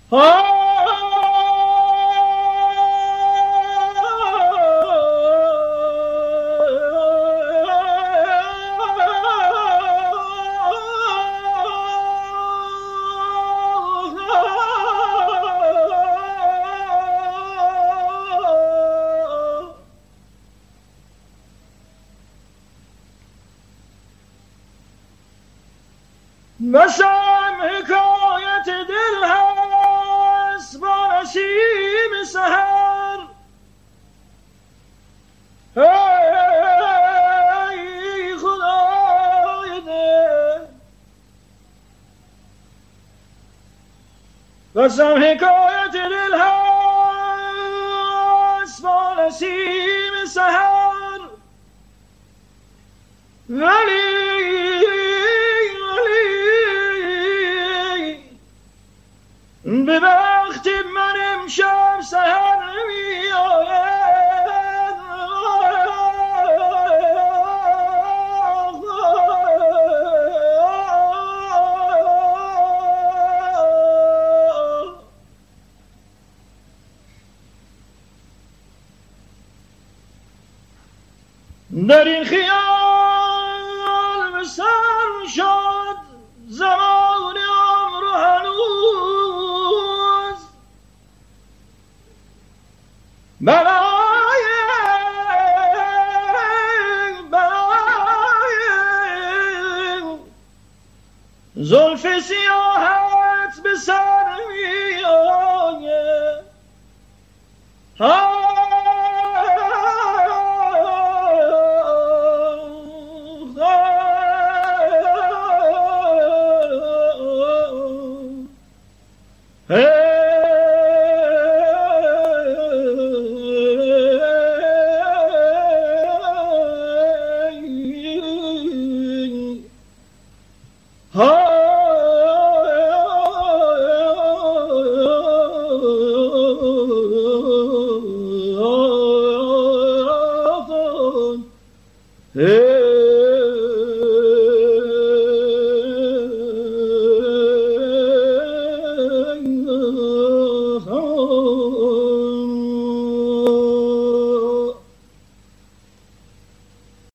مثلا حکایت دل هست با نسیم سحر. ای خدای دل، مثلا حکایت دل هست با نسیم سحر، ولی به وقت من امشب سحر نمی آید. در این خیال به سر شد زمان عمر و هنوز برای زلف سیاحت به سر می آید. Hey